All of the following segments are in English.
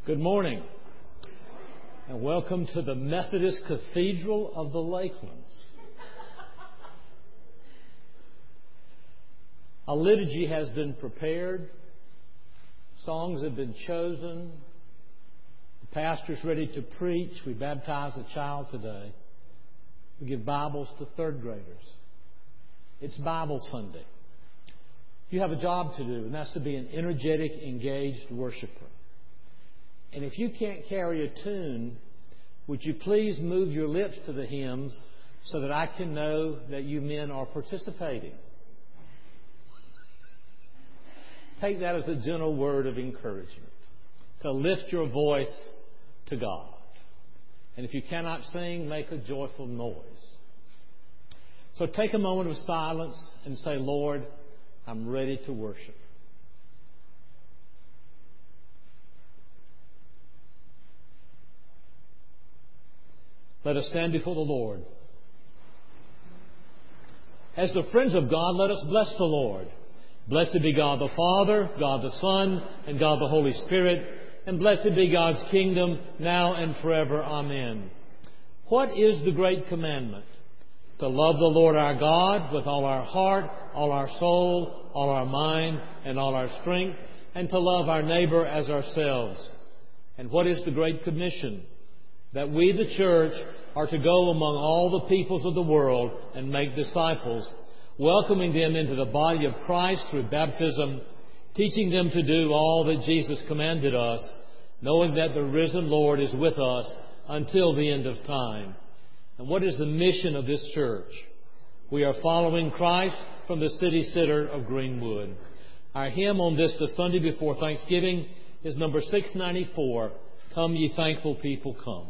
Good morning, and welcome to the Methodist Cathedral of the Lakelands. A liturgy has been prepared, songs have been chosen, the pastor's ready to preach. We baptize a child today. We give Bibles to third graders. It's Bible Sunday. You have a job to do, and that's to be an energetic, engaged worshiper. And if you can't carry a tune, would you please move your lips to the hymns so that I can know that you men are participating? Take that as a gentle word of encouragement, to lift your voice to God. And if you cannot sing, make a joyful noise. So take a moment of silence and say, Lord, I'm ready to worship. Let us stand before the Lord. As the friends of God, let us bless the Lord. Blessed be God the Father, God the Son, and God the Holy Spirit, and blessed be God's kingdom, now and forever. Amen. What is the great commandment? To love the Lord our God with all our heart, all our soul, all our mind, and all our strength, and to love our neighbor as ourselves. And what is the great commission? That we, the church, are to go among all the peoples of the world and make disciples, welcoming them into the body of Christ through baptism, teaching them to do all that Jesus commanded us, knowing that the risen Lord is with us until the end of time. And what is the mission of this church? We are following Christ from the city center of Greenwood. Our hymn on this, the Sunday before Thanksgiving, is number 694, Come Ye Thankful People, Come.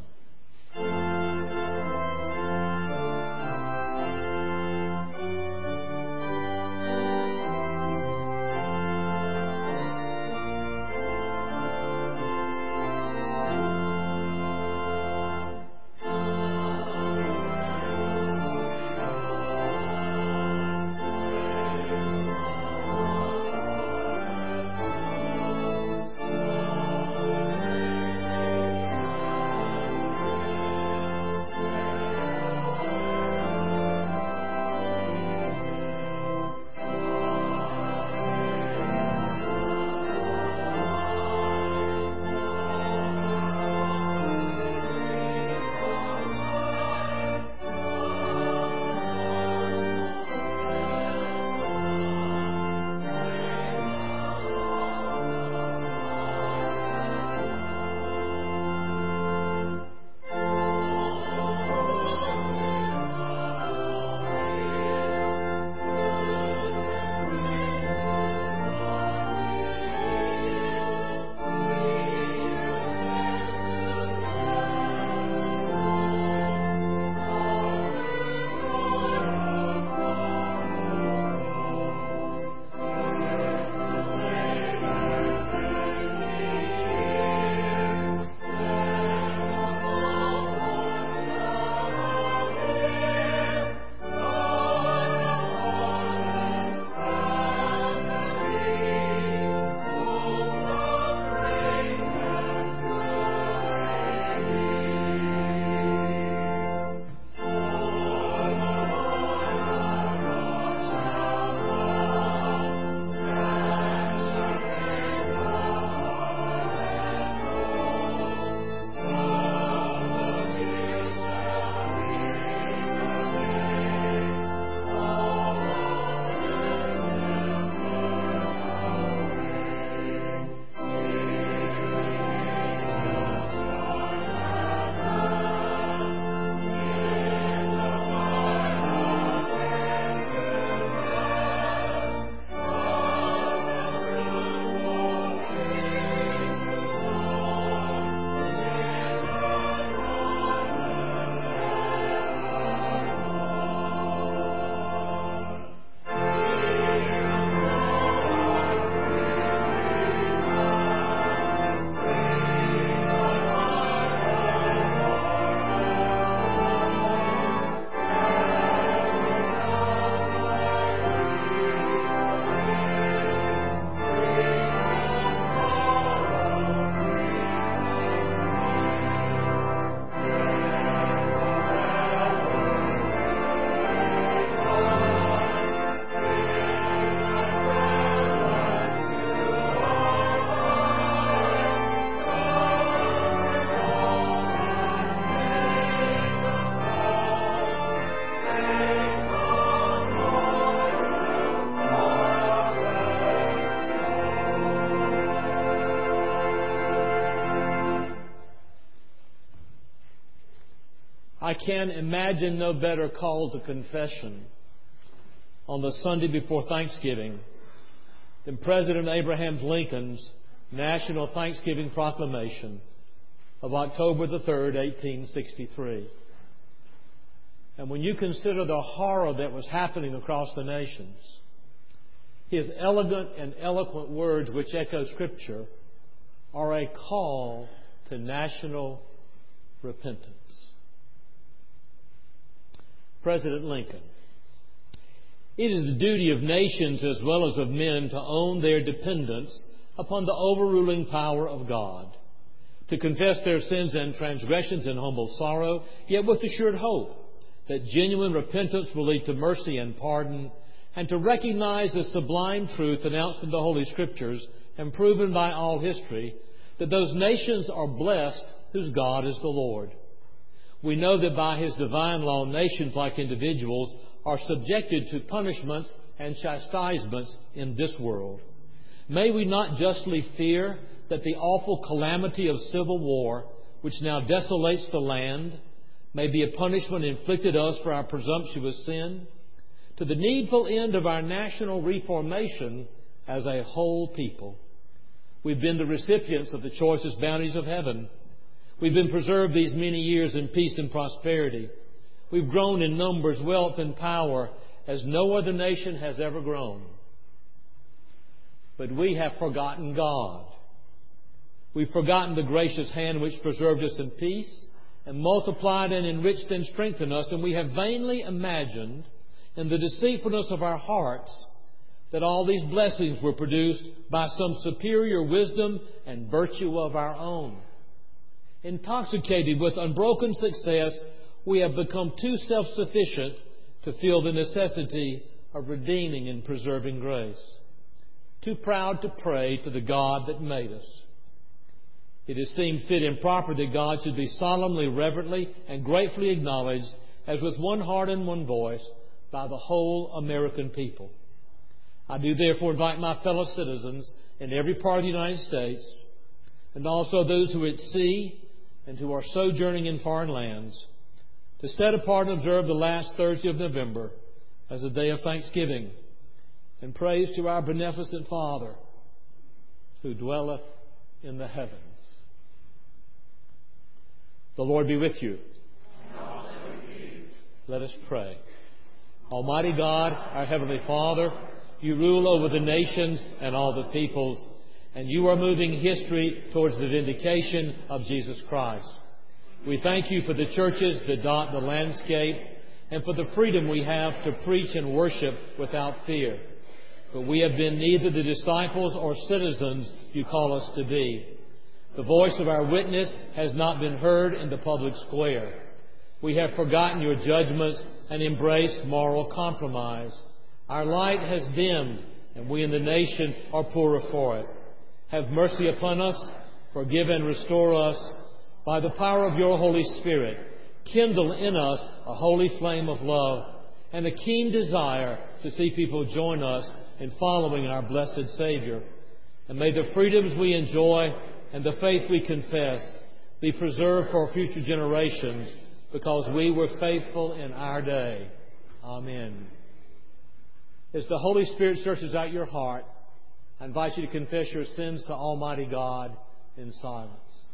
I can imagine no better call to confession on the Sunday before Thanksgiving than President Abraham Lincoln's National Thanksgiving Proclamation of October the 3rd, 1863. And when you consider the horror that was happening across the nations, his elegant and eloquent words, which echo Scripture, are a call to national repentance. President Lincoln: it is the duty of nations as well as of men to own their dependence upon the overruling power of God, to confess their sins and transgressions in humble sorrow, yet with assured hope that genuine repentance will lead to mercy and pardon, and to recognize the sublime truth announced in the Holy Scriptures and proven by all history, that those nations are blessed whose God is the Lord. We know that by His divine law, nations, like individuals, are subjected to punishments and chastisements in this world. May we not justly fear that the awful calamity of civil war, which now desolates the land, may be a punishment inflicted us for our presumptuous sin, to the needful end of our national reformation as a whole people. We've been the recipients of the choicest bounties of heaven. We've been preserved these many years in peace and prosperity. We've grown in numbers, wealth, and power as no other nation has ever grown. But we have forgotten God. We've forgotten the gracious hand which preserved us in peace and multiplied and enriched and strengthened us, and we have vainly imagined in the deceitfulness of our hearts that all these blessings were produced by some superior wisdom and virtue of our own. Intoxicated with unbroken success, we have become too self-sufficient to feel the necessity of redeeming and preserving grace. Too proud to pray to the God that made us. It has seemed fit and proper that God should be solemnly, reverently, and gratefully acknowledged as with one heart and one voice by the whole American people. I do therefore invite my fellow citizens in every part of the United States, and also those who are at sea and who are sojourning in foreign lands, to set apart and observe the last Thursday of November as a day of thanksgiving and praise to our beneficent Father who dwelleth in the heavens. The Lord be with you. And also with you. Let us pray. Almighty God, our Heavenly Father, you rule over the nations and all the peoples, and you are moving history towards the vindication of Jesus Christ. We thank you for the churches that dot the landscape and for the freedom we have to preach and worship without fear. But we have been neither the disciples or citizens you call us to be. The voice of our witness has not been heard in the public square. We have forgotten your judgments and embraced moral compromise. Our light has dimmed, and we in the nation are poorer for it. Have mercy upon us, forgive and restore us. By the power of your Holy Spirit, kindle in us a holy flame of love and a keen desire to see people join us in following our blessed Savior. And may the freedoms we enjoy and the faith we confess be preserved for future generations, because we were faithful in our day. Amen. As the Holy Spirit searches out your heart, I invite you to confess your sins to Almighty God in silence.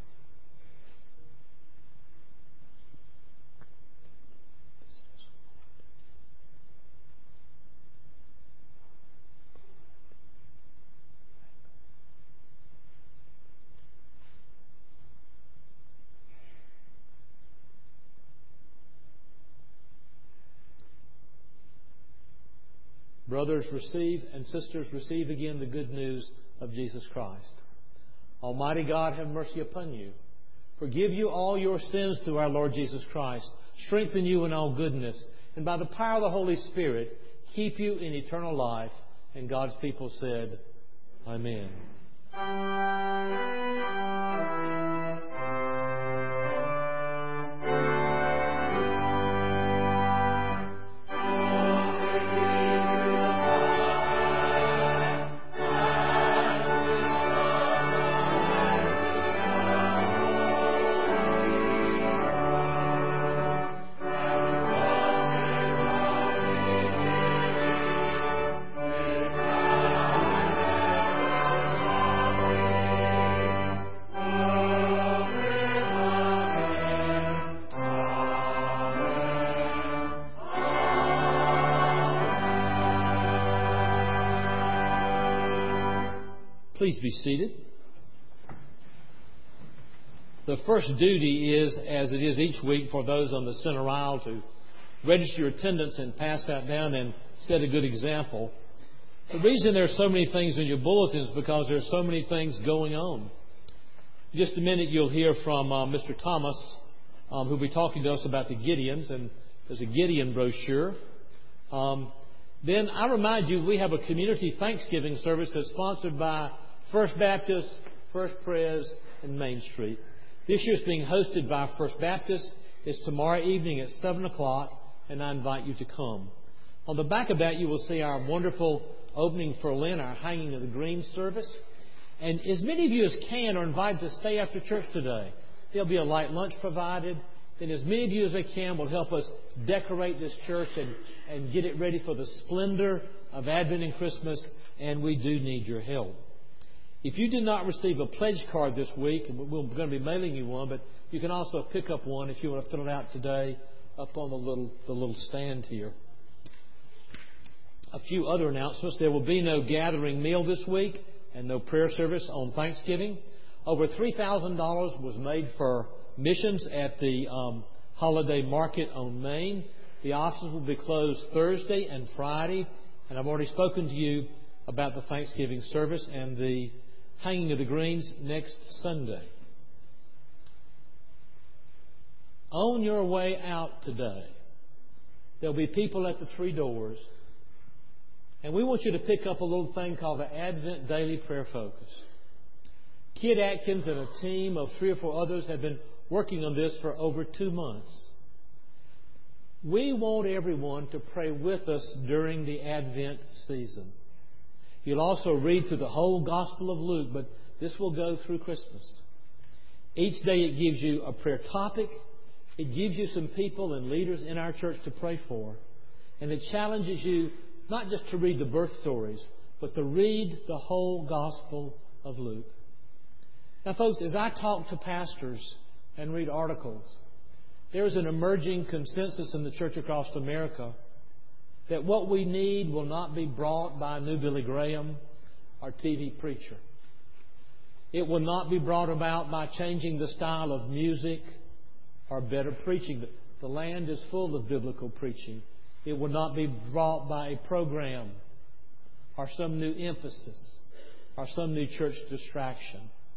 Brothers, receive, and sisters, receive again the good news of Jesus Christ. Almighty God, have mercy upon you. Forgive you all your sins through our Lord Jesus Christ. Strengthen you in all goodness. And by the power of the Holy Spirit, keep you in eternal life. And God's people said, Amen. Please be seated. The first duty is, as it is each week, for those on the center aisle to register your attendance and pass that down and set a good example. The reason there are so many things in your bulletins is because there are so many things going on. In just a minute you'll hear from Mr. Thomas, who'll be talking to us about the Gideons, and there's a Gideon brochure. Then I remind you we have a community Thanksgiving service that's sponsored by First Baptist, First Pres, and Main Street. This year it's being hosted by First Baptist. It's tomorrow evening at 7 o'clock, and I invite you to come. On the back of that you will see our wonderful opening for Lent, our hanging of the green service. And as many of you as can are invited to stay after church today. There'll be a light lunch provided. Then as many of you as can will help us decorate this church and get it ready for the splendor of Advent and Christmas, and we do need your help. If you did not receive a pledge card this week, and we're going to be mailing you one, but you can also pick up one if you want to fill it out today up on the little stand here. A few other announcements. There will be no gathering meal this week and no prayer service on Thanksgiving. Over $3,000 was made for missions at the holiday market on Main. The offices will be closed Thursday and Friday, and I've already spoken to you about the Thanksgiving service and the hanging of the greens next Sunday. On your way out today, there'll be people at the 3 doors, and we want you to pick up a little thing called the Advent Daily Prayer Focus. Kid Atkins and a team of 3 or 4 others have been working on this for over 2 months. We want everyone to pray with us during the Advent season. You'll also read through the whole Gospel of Luke, but this will go through Christmas. Each day it gives you a prayer topic. It gives you some people and leaders in our church to pray for. And it challenges you not just to read the birth stories, but to read the whole Gospel of Luke. Now, folks, as I talk to pastors and read articles, there's an emerging consensus in the church across America that what we need will not be brought by a new Billy Graham or TV preacher. It will not be brought about by changing the style of music or better preaching. The land is full of biblical preaching. It will not be brought by a program or some new emphasis or some new church distraction.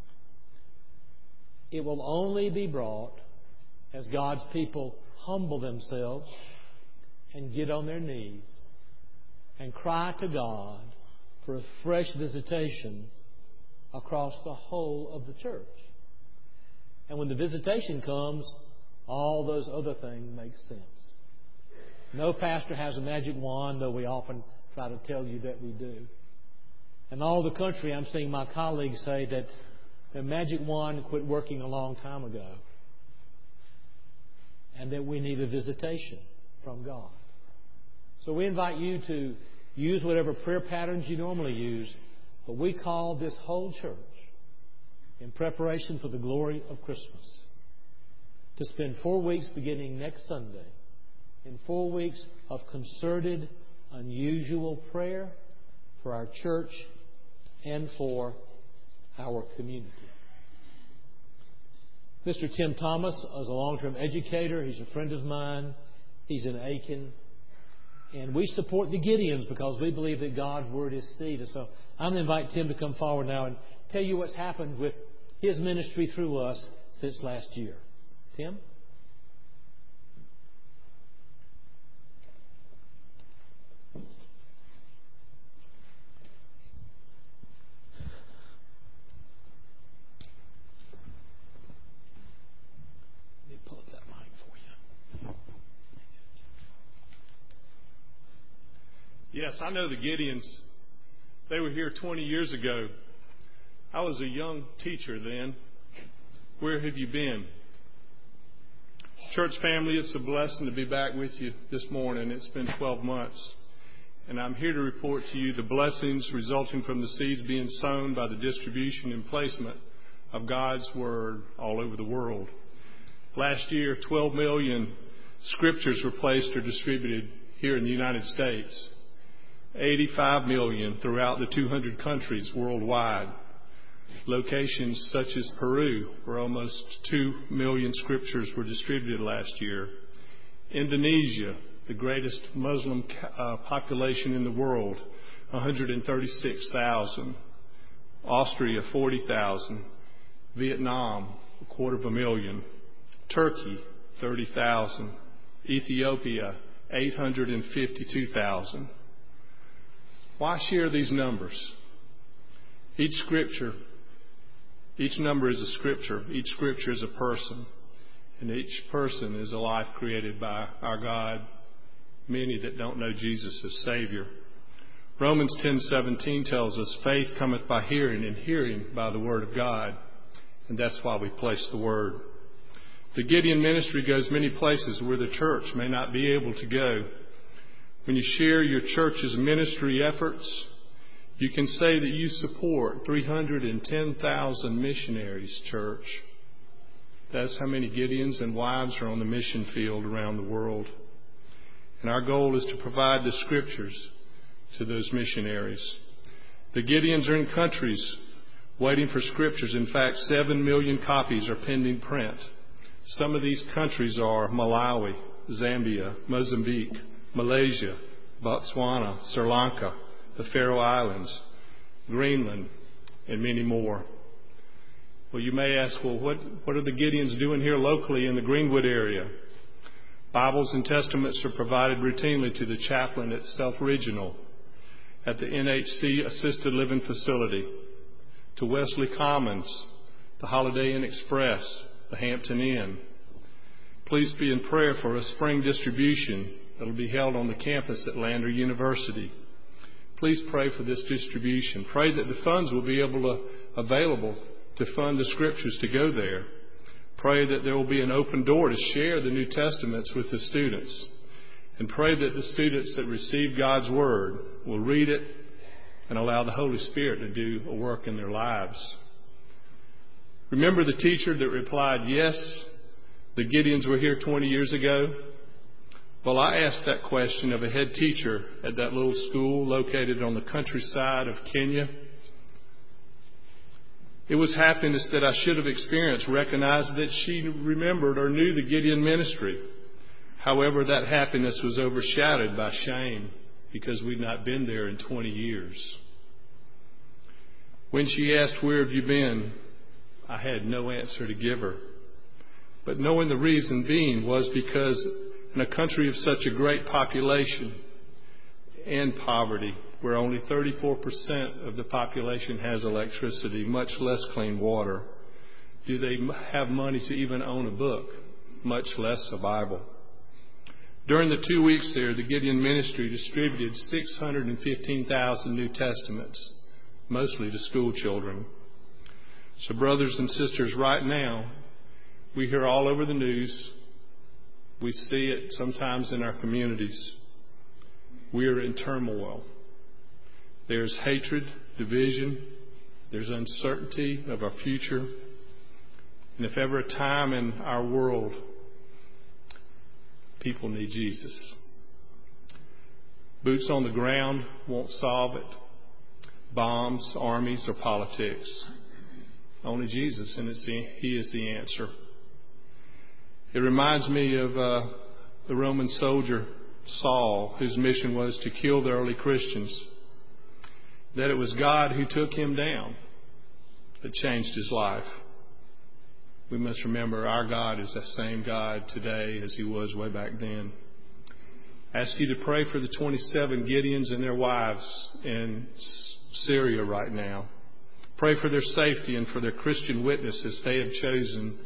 It will only be brought as God's people humble themselves and get on their knees and cry to God for a fresh visitation across the whole of the church. And when the visitation comes, all those other things make sense. No pastor has a magic wand, though we often try to tell you that we do. And all the country, I'm seeing my colleagues say that the magic wand quit working a long time ago, and that we need a visitation from God. So we invite you to use whatever prayer patterns you normally use, but we call this whole church, in preparation for the glory of Christmas, to spend 4 weeks beginning next Sunday in 4 weeks of concerted, unusual prayer for our church and for our community. Mr. Tim Thomas is a long-term educator. He's a friend of mine. He's in Aiken. And we support the Gideons because we believe that God's Word is seed. And so I'm going to invite Tim to come forward now and tell you what's happened with his ministry through us since last year. Tim? Yes, I know the Gideons. They were here 20 years ago. I was a young teacher then. Where have you been? Church family, it's a blessing to be back with you this morning. It's been 12 months. And I'm here to report to you the blessings resulting from the seeds being sown by the distribution and placement of God's Word all over the world. Last year, 12 million scriptures were placed or distributed here in the United States. 85 million throughout the 200 countries worldwide. Locations such as Peru, where almost 2 million scriptures were distributed last year. Indonesia, the greatest Muslim population in the world, 136,000. Austria, 40,000. Vietnam, 250,000. Turkey, 30,000. Ethiopia, 852,000. Why share these numbers? Each number is a scripture. Each scripture is a person. And each person is a life created by our God, many that don't know Jesus as Savior. Romans 10:17 tells us, faith cometh by hearing, and hearing by the Word of God. And that's why we place the Word. The Gideon ministry goes many places where the church may not be able to go. When you share your church's ministry efforts, you can say that you support 310,000 missionaries, church. That's how many Gideons and wives are on the mission field around the world. And our goal is to provide the scriptures to those missionaries. The Gideons are in countries waiting for scriptures. In fact, 7 million copies are pending print. Some of these countries are Malawi, Zambia, Mozambique, Malaysia, Botswana, Sri Lanka, the Faroe Islands, Greenland, and many more. Well, you may ask, well, what are the Gideons doing here locally in the Greenwood area? Bibles and Testaments are provided routinely to the chaplain at Self Regional, at the NHC Assisted Living Facility, to Wesley Commons, the Holiday Inn Express, the Hampton Inn. Please be in prayer for a spring distribution that will be held on the campus at Lander University. Please pray for this distribution. Pray that the funds will be available to fund the scriptures to go there. Pray that there will be an open door to share the New Testaments with the students. And pray that the students that receive God's Word will read it and allow the Holy Spirit to do a work in their lives. Remember the teacher that replied, yes, the Gideons were here 20 years ago? Well, I asked that question of a head teacher at that little school located on the countryside of Kenya. It was happiness that I should have experienced, recognized that she remembered or knew the Gideon ministry. However, that happiness was overshadowed by shame because we'd not been there in 20 years. When she asked, where have you been? I had no answer to give her. But knowing the reason being was because in a country of such a great population and poverty, where only 34% of the population has electricity, much less clean water, do they have money to even own a book, much less a Bible. During the 2 weeks there, the Gideon ministry distributed 615,000 New Testaments, mostly to school children. So brothers and sisters, right now, we hear all over the news, we see it sometimes in our communities. We are in turmoil. There's hatred, division, there's uncertainty of our future. And if ever a time in our world people need Jesus, boots on the ground won't solve it. Bombs, armies, or politics. Only Jesus, and He is the answer. It reminds me of the Roman soldier Saul, whose mission was to kill the early Christians. That it was God who took him down that changed his life. We must remember our God is the same God today as He was way back then. I ask you to pray for the 27 Gideons and their wives in Syria right now. Pray for their safety and for their Christian witness as they have chosen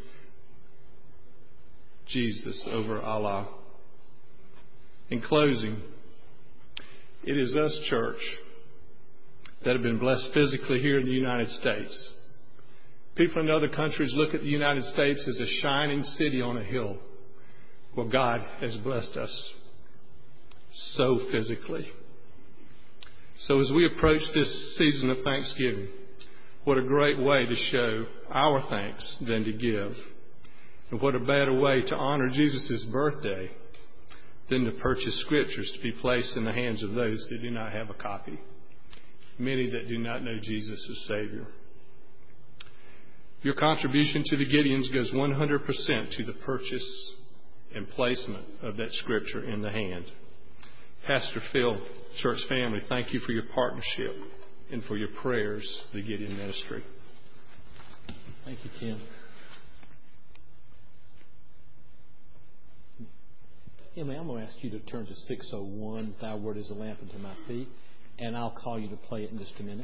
Jesus over Allah. In closing, it is us, church, that have been blessed physically here in the United States. People in other countries look at the United States as a shining city on a hill. Well, God has blessed us so physically. So as we approach this season of Thanksgiving, what a great way to show our thanks than to give. And what a better way to honor Jesus' birthday than to purchase scriptures to be placed in the hands of those that do not have a copy. Many that do not know Jesus as Savior. Your contribution to the Gideons goes 100% to the purchase and placement of that scripture in the hand. Pastor Phil, church family, thank you for your partnership and for your prayers for the Gideon ministry. Thank you, Tim. Emily, I'm going to ask you to turn to 601, Thy Word is a lamp unto my feet, and I'll call you to play it in just a minute.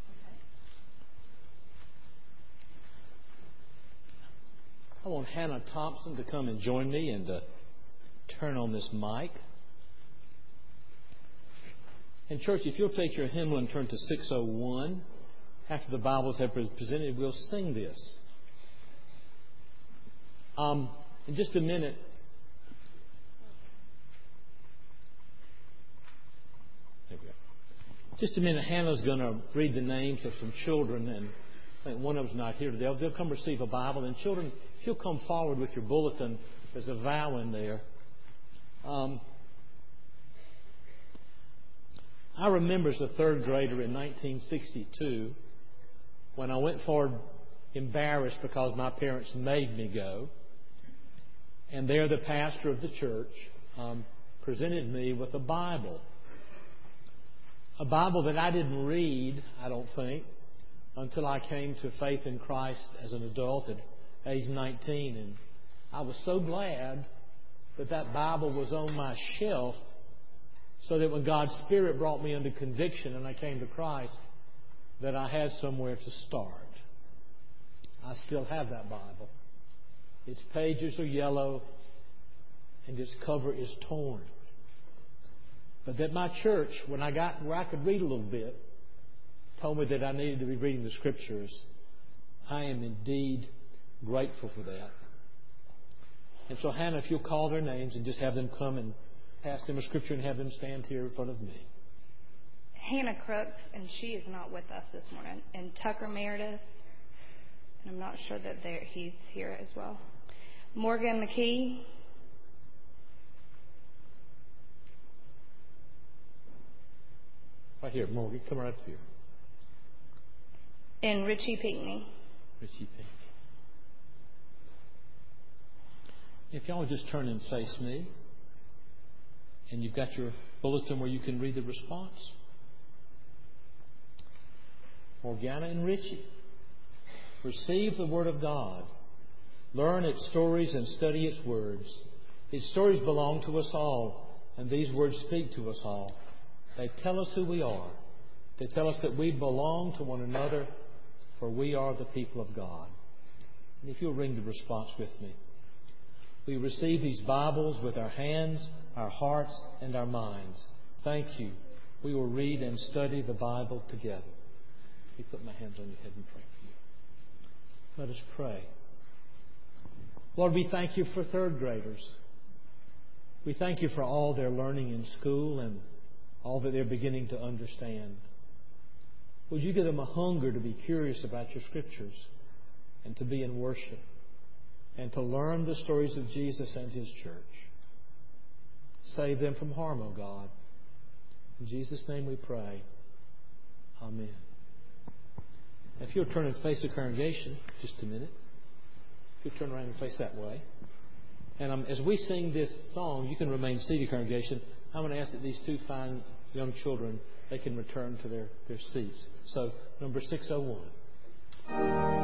I want Hannah Thompson to come and join me and to turn on this mic. And church, if you'll take your hymnal and turn to 601, after the Bibles have been presented, we'll sing this. In just a minute, Hannah's going to read the names of some children, and I think one of them's not here today. They'll come receive a Bible. And children, if you'll come forward with your bulletin, there's a vow in there. I remember as a third grader in 1962 when I went forward embarrassed because my parents made me go. And there the pastor of the church presented me with a Bible. A Bible that I didn't read, I don't think, until I came to faith in Christ as an adult at age 19. And I was so glad that that Bible was on my shelf so that when God's Spirit brought me under conviction and I came to Christ, that I had somewhere to start. I still have that Bible. Its pages are yellow and its cover is torn. But that my church, when I got where I could read a little bit, told me that I needed to be reading the Scriptures. I am indeed grateful for that. And so, Hannah, if you'll call their names and just have them come and pass them a Scripture and have them stand here in front of me. Hannah Crooks, and she is not with us this morning. And Tucker Meredith, and I'm not sure that he's here as well. Morgan McKee. Right here, Morgan, come right up here. And Richie Pinckney. Richie Pinckney. If y'all would just turn and face me, and you've got your bulletin where you can read the response. Morgana and Richie, receive the Word of God. Learn its stories and study its words. Its stories belong to us all, and these words speak to us all. They tell us who we are. They tell us that we belong to one another, for we are the people of God. And if you'll ring the response with me. We receive these Bibles with our hands, our hearts, and our minds. Thank you. We will read and study the Bible together. Let me put my hands on your head and pray for you. Let us pray. Lord, we thank you for third graders. We thank you for all their learning in school and all that they're beginning to understand. Would you give them a hunger to be curious about your Scriptures and to be in worship and to learn the stories of Jesus and His church? Save them from harm, O God. In Jesus' name we pray. Amen. If you'll turn and face the congregation, just a minute. If you'll turn around and face that way. And as we sing this song, you can remain seated, congregation. I'm going to ask that these two fine young children, they can return to their seats. So, number 601.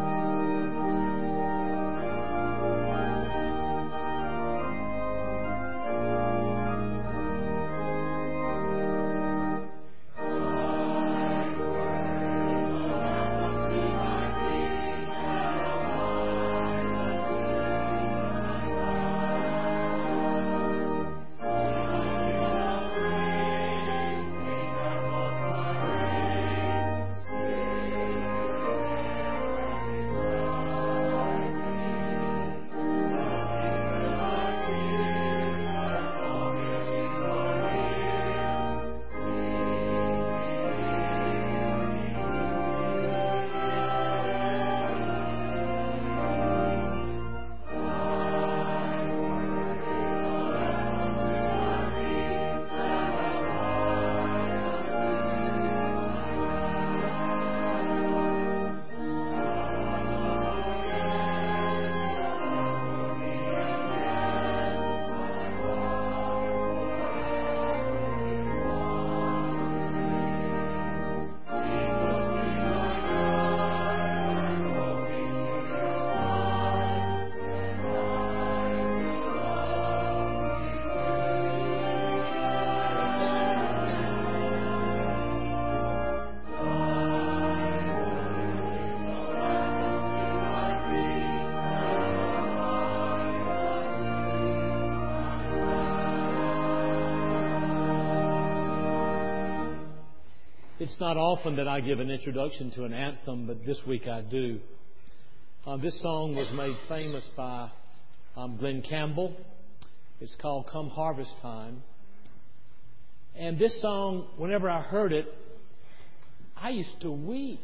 It's not often that I give an introduction to an anthem, but this week I do. This song was made famous by Glenn Campbell. It's called Come Harvest Time. And this song, whenever I heard it, I used to weep.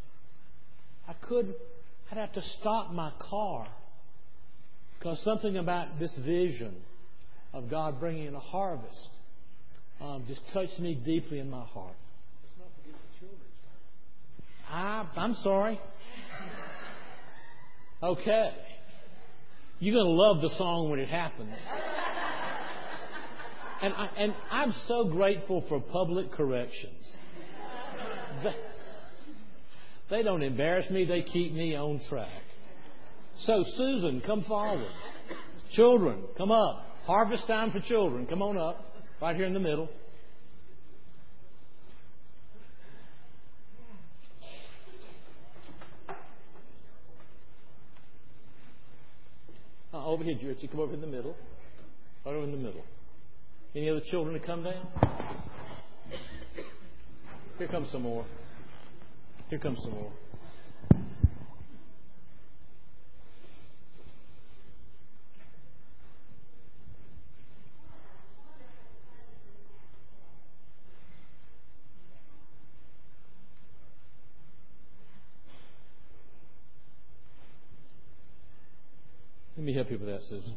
I'd have to stop my car because something about this vision of God bringing in a harvest just touched me deeply in my heart. Let's not forget the children's time. I'm sorry. Okay. You're going to love the song when it happens. And I'm so grateful for public corrections. They don't embarrass me. They keep me on track. So, Susan, come forward. Children, come up. Harvest time for children. Come on up. Right here in the middle. Over here, Richie. Come over in the middle. Right over in the middle. Any other children to come down? Here comes some more. Here comes some more. Let me help you with that, Susan.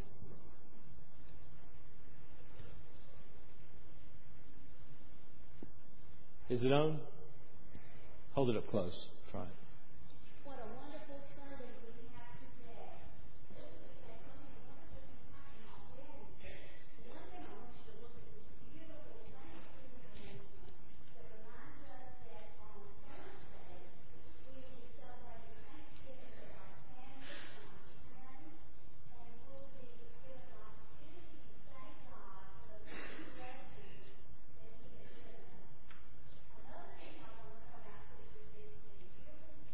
Is it on? Hold it up close. Try it. What a wonderful Sunday we have today. As some of the wonderful things happen already. One thing I want you to look at this beautiful Thanksgiving arrangement that reminds us that on Thursday we will be celebrating Thanksgiving with our family and our friends, and we'll be given an opportunity to thank God for the many blessings that He has given us. Another thing I want to come out to is this beautiful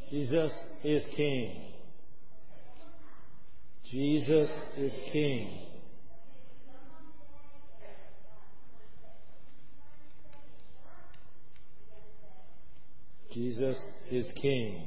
Jesus is King. Jesus is King. Jesus is King.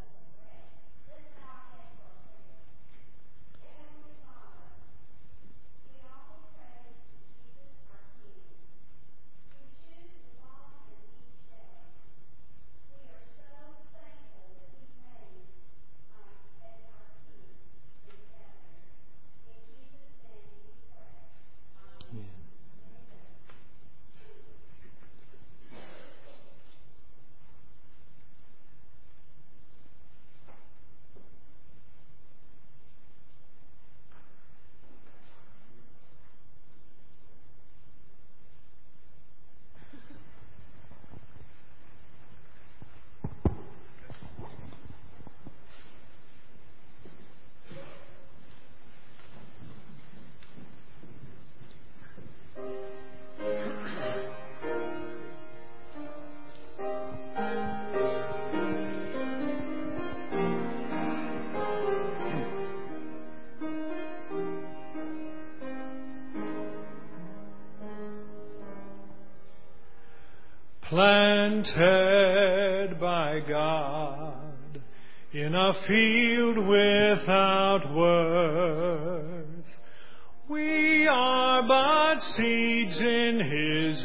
Planted by God in a field without worth, we are but seeds in His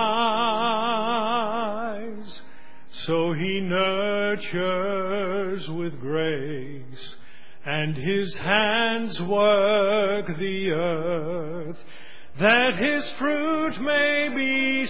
eyes. So He nurtures with grace, and His hands work the earth, that His fruit may be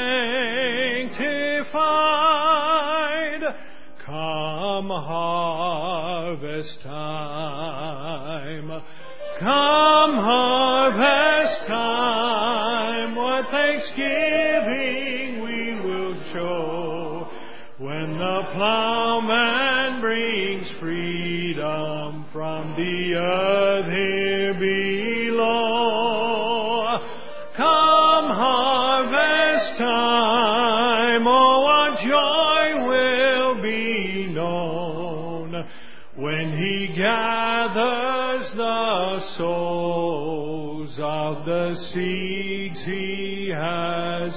sanctified. Come harvest time, come harvest time, what thanksgiving we will show when the plowman brings freedom from the earth here below. Come harvest time, oh what joy will be known when He gathers the souls of the seeds He has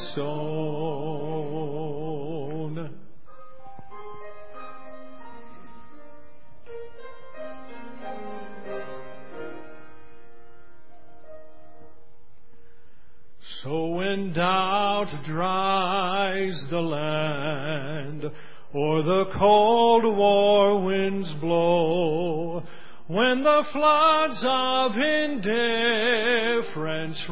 sown. So when doubt dries the land, or the cold war winds blow, when the floods of indifference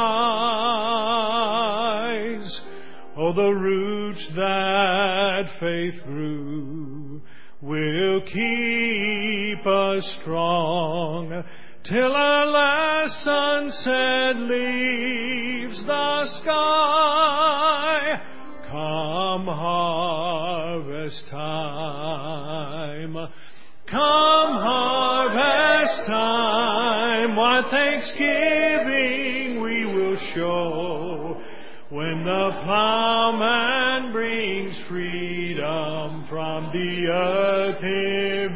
rise, oh, the roots that faith grew will keep us strong, till our last sunset leaves the sky. Come harvest time, come harvest time, what thanksgiving we will show when the plowman brings freedom from the earth here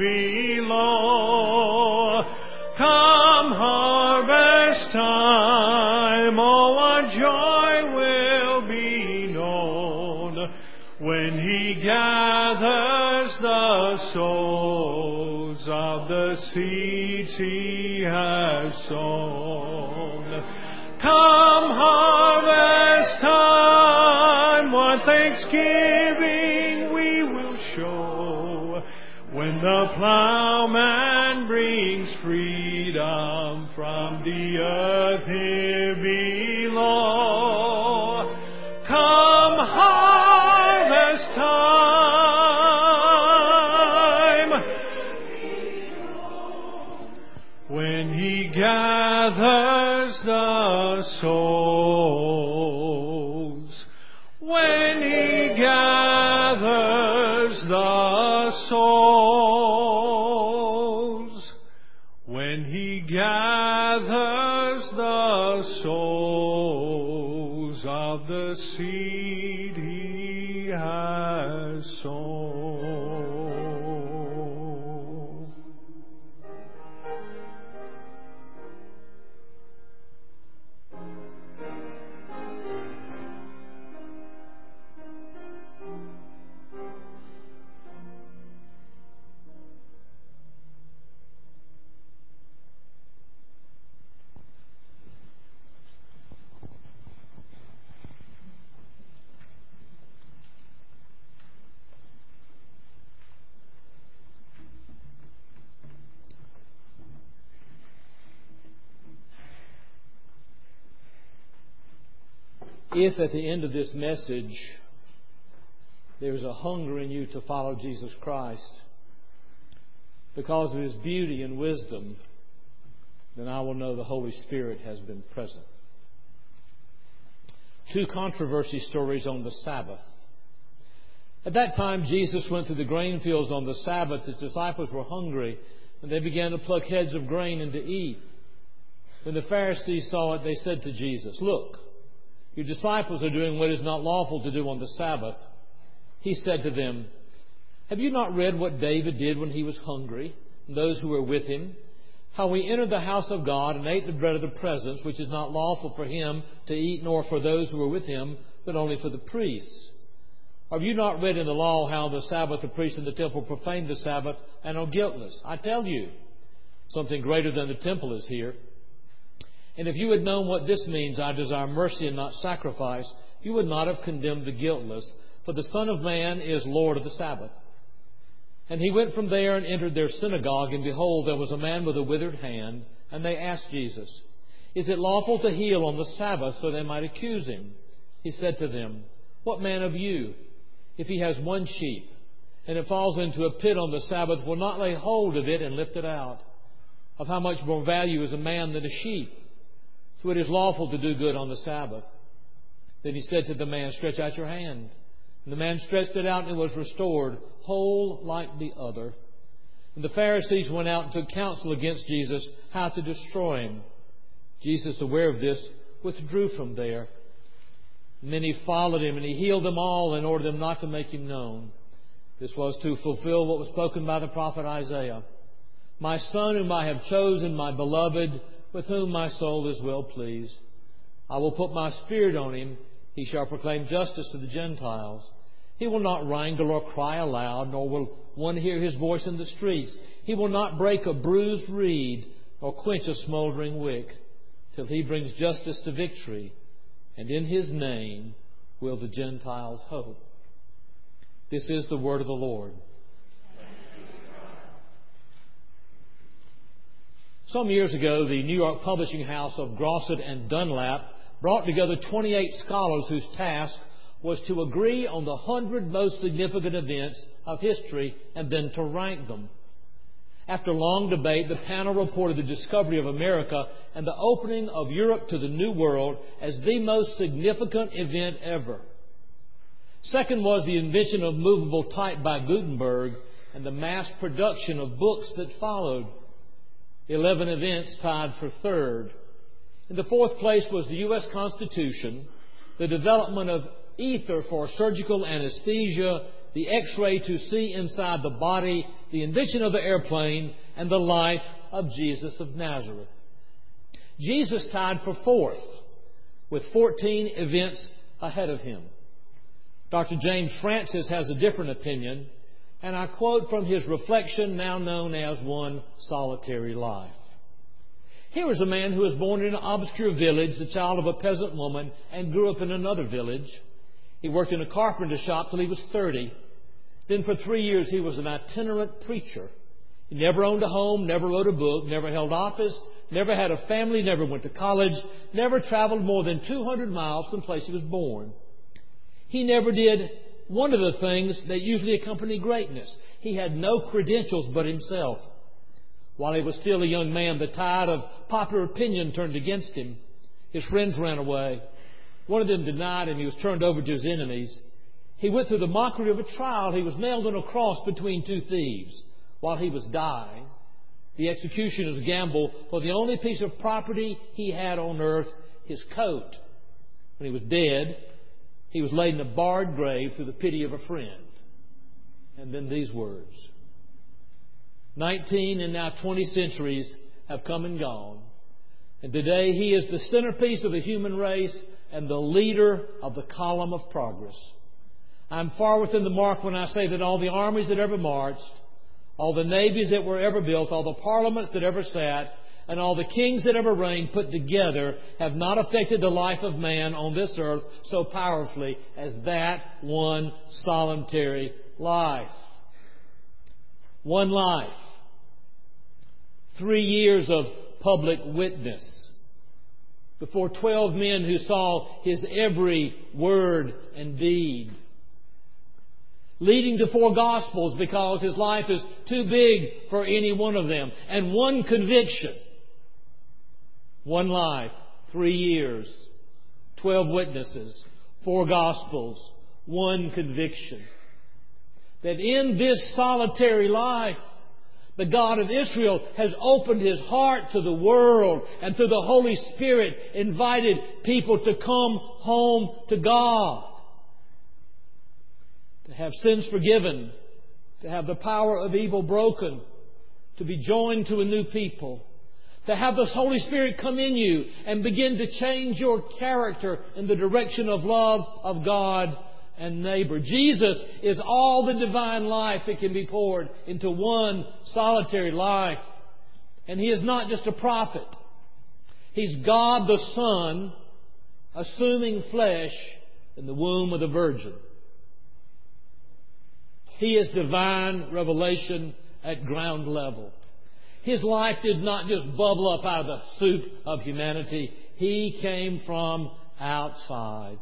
below. Come harvest time, oh what joy will be known when He gathers the souls of the seeds He has sown. Come harvest time, what thanksgiving we will show when the plowman brings freedom from the earth here below. Come harvest time, when He gathers the souls, when He gathers the souls, when He gathers the souls of the seed He has sown. If at the end of this message there's a hunger in you to follow Jesus Christ because of His beauty and wisdom, then I will know the Holy Spirit has been present. 2 controversy stories on the Sabbath. At that time, Jesus went through the grain fields on the Sabbath. His disciples were hungry, and they began to pluck heads of grain and to eat. When the Pharisees saw it, they said to Jesus, "Look, your disciples are doing what is not lawful to do on the Sabbath." He said to them, "Have you not read what David did when he was hungry, and those who were with him? How he entered the house of God and ate the bread of the presence, which is not lawful for him to eat, nor for those who were with him, but only for the priests. Or have you not read in the law how the Sabbath the priests in the temple profaned the Sabbath and are guiltless? I tell you, something greater than the temple is here. And if you had known what this means, I desire mercy and not sacrifice, you would not have condemned the guiltless, for the Son of Man is Lord of the Sabbath." And he went from there and entered their synagogue, and behold, there was a man with a withered hand, and they asked Jesus, "Is it lawful to heal on the Sabbath?" so they might accuse him. He said to them, "What man of you, if he has one sheep, and it falls into a pit on the Sabbath, will not lay hold of it and lift it out? Of how much more value is a man than a sheep? So it is lawful to do good on the Sabbath." Then he said to the man, "Stretch out your hand." And the man stretched it out, and it was restored, whole like the other. And the Pharisees went out and took counsel against Jesus, how to destroy him. Jesus, aware of this, withdrew from there. Many followed him, and he healed them all and ordered them not to make him known. This was to fulfill what was spoken by the prophet Isaiah. "My Son whom I have chosen, my beloved, with whom my soul is well pleased. I will put my Spirit on him. He shall proclaim justice to the Gentiles. He will not wrangle or cry aloud, nor will one hear his voice in the streets. He will not break a bruised reed, nor quench a smoldering wick, till he brings justice to victory. And in his name will the Gentiles hope." This is the word of the Lord. Some years ago, the New York publishing house of Grosset and Dunlap brought together 28 scholars whose task was to agree on the 100 most significant events of history and then to rank them. After long debate, the panel reported the discovery of America and the opening of Europe to the New World as the most significant event ever. Second was the invention of movable type by Gutenberg and the mass production of books that followed. 11 events tied for third. In the fourth place was the U.S. Constitution, the development of ether for surgical anesthesia, the X-ray to see inside the body, the invention of the airplane, and the life of Jesus of Nazareth. Jesus tied for fourth, with 14 events ahead of him. Dr. James Francis has a different opinion, and I quote from his reflection, now known as One Solitary Life. Here was a man who was born in an obscure village, the child of a peasant woman, and grew up in another village. He worked in a carpenter shop till he was 30. Then for 3 years he was an itinerant preacher. He never owned a home, never wrote a book, never held office, never had a family, never went to college, never traveled more than 200 miles from the place he was born. He never did one of the things that usually accompany greatness. He had no credentials but himself. While he was still a young man, the tide of popular opinion turned against him. His friends ran away. One of them denied him. He was turned over to his enemies. He went through the mockery of a trial. He was nailed on a cross between two thieves. While he was dying, the executioners gambled for the only piece of property he had on earth, his coat. When he was dead, he was laid in a barred grave through the pity of a friend. And then these words: 19 and now 20 centuries have come and gone. And today he is the centerpiece of the human race and the leader of the column of progress. I'm far within the mark when I say that all the armies that ever marched, all the navies that were ever built, all the parliaments that ever sat, and all the kings that ever reigned put together have not affected the life of man on this earth so powerfully as that one solitary life. One life. 3 years of public witness. before 12 men who saw his every word and deed. Leading to 4 Gospels because his life is too big for any one of them. And 1 conviction. 1 life, 3 years, 12 witnesses, 4 Gospels, 1 conviction. That in this solitary life, the God of Israel has opened His heart to the world and through the Holy Spirit invited people to come home to God. To have sins forgiven, to have the power of evil broken, to be joined to a new people, to have the Holy Spirit come in you and begin to change your character in the direction of love of God and neighbor. Jesus is all the divine life that can be poured into one solitary life. And He is not just a prophet. He's God the Son, assuming flesh in the womb of the Virgin. He is divine revelation at ground level. His life did not just bubble up out of the soup of humanity. He came from outside.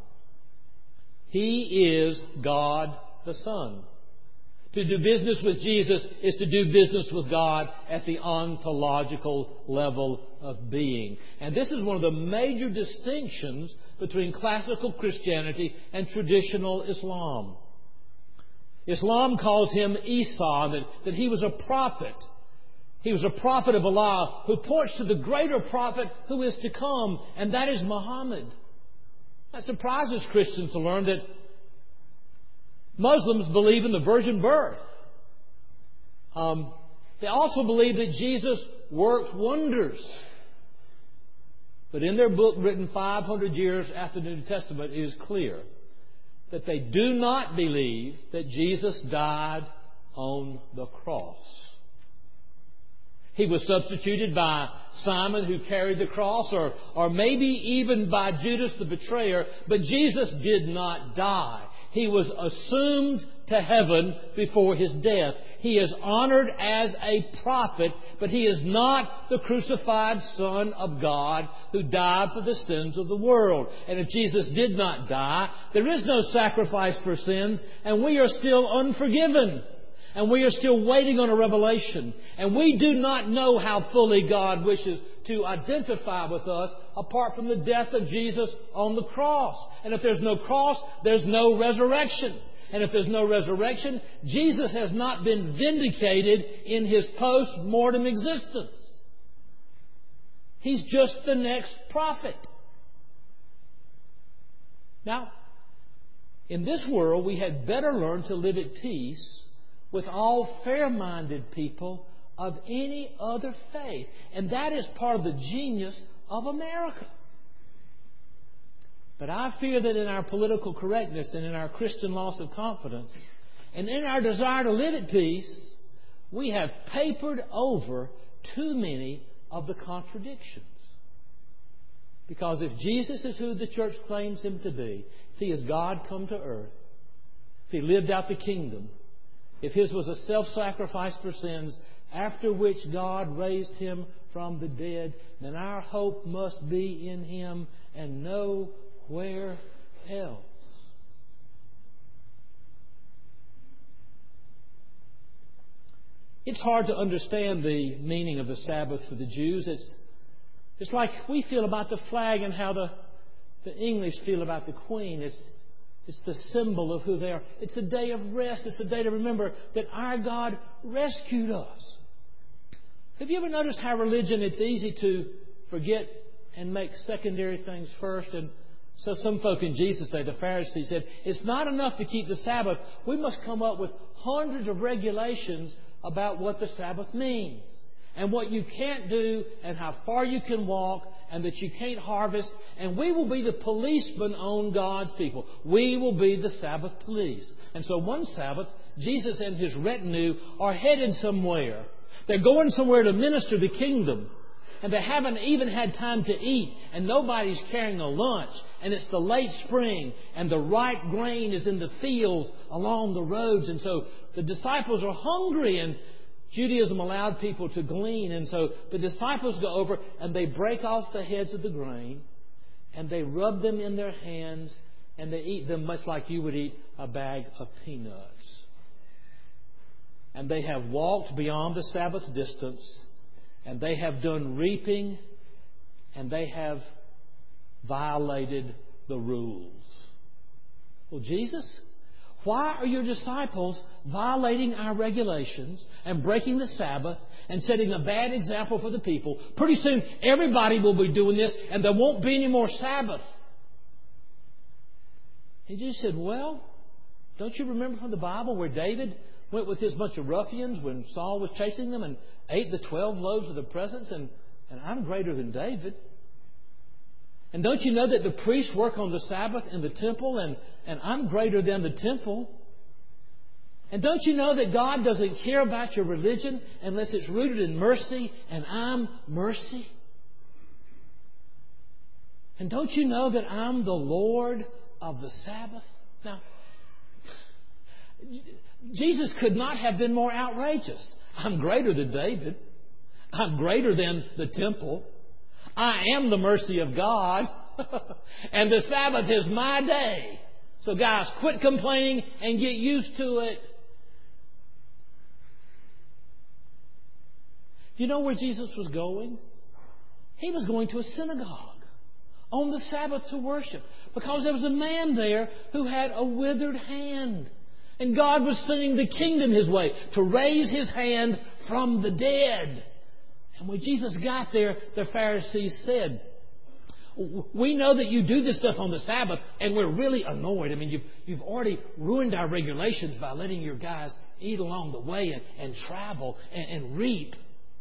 He is God the Son. To do business with Jesus is to do business with God at the ontological level of being. And this is one of the major distinctions between classical Christianity and traditional Islam. Islam calls him Isa, that he was a prophet. He was a prophet of Allah who points to the greater prophet who is to come, and that is Muhammad. That surprises Christians to learn that Muslims believe in the virgin birth. They also believe that Jesus worked wonders. But in their book written 500 years after the New Testament, it is clear that they do not believe that Jesus died on the cross. He was substituted by Simon who carried the cross, or maybe even by Judas the betrayer, but Jesus did not die. He was assumed to heaven before His death. He is honored as a prophet, but He is not the crucified Son of God who died for the sins of the world. And if Jesus did not die, there is no sacrifice for sins, and we are still unforgiven. And we are still waiting on a revelation. And we do not know how fully God wishes to identify with us apart from the death of Jesus on the cross. And if there's no cross, there's no resurrection. And if there's no resurrection, Jesus has not been vindicated in His post-mortem existence. He's just the next prophet. Now, in this world, we had better learn to live at peace with all fair-minded people of any other faith. And that is part of the genius of America. But I fear that in our political correctness and in our Christian loss of confidence and in our desire to live at peace, we have papered over too many of the contradictions. Because if Jesus is who the church claims Him to be, if He is God come to earth, if He lived out the kingdom, if His was a self-sacrifice for sins, after which God raised Him from the dead, then our hope must be in Him and nowhere else. It's hard to understand the meaning of the Sabbath for the Jews. It's like we feel about the flag and how the English feel about the Queen. It's the symbol of who they are. It's a day of rest. It's a day to remember that our God rescued us. Have you ever noticed how religion, it's easy to forget and make secondary things first? And so some folk in Jesus' day, the Pharisees said, it's not enough to keep the Sabbath. We must come up with hundreds of regulations about what the Sabbath means. And what you can't do, and how far you can walk, and that you can't harvest. And we will be the policemen on God's people. We will be the Sabbath police. And so one Sabbath, Jesus and His retinue are headed somewhere. They're going somewhere to minister the kingdom. And they haven't even had time to eat. And nobody's carrying a lunch. And it's the late spring. And the ripe grain is in the fields along the roads. And so the disciples are hungry. And Judaism allowed people to glean. And so the disciples go over and they break off the heads of the grain. and they rub them in their hands, and they eat them much like you would eat a bag of peanuts. And they have walked beyond the Sabbath distance, and they have done reaping, and they have violated the rules. Well, Jesus, why are your disciples violating our regulations and breaking the Sabbath and setting a bad example for the people? Pretty soon everybody will be doing this and there won't be any more Sabbath. He just said, well, don't you remember from the Bible where David went with his bunch of ruffians when Saul was chasing them and ate the 12 loaves of the presents, and I'm greater than David. And don't you know that the priests work on the Sabbath in the temple, and I'm greater than the temple? And don't you know that God doesn't care about your religion unless it's rooted in mercy, and I'm mercy? And don't you know that I'm the Lord of the Sabbath? Now, Jesus could not have been more outrageous. I'm greater than David. I'm greater than the temple. I am the mercy of God. And the Sabbath is my day. So guys, quit complaining and get used to it. You know where Jesus was going? He was going to a synagogue on the Sabbath to worship, because there was a man there who had a withered hand. And God was sending the kingdom his way to raise his hand from the dead. And when Jesus got there, the Pharisees said, we know that you do this stuff on the Sabbath, and we're really annoyed. I mean, you've already ruined our regulations by letting your guys eat along the way and travel and reap.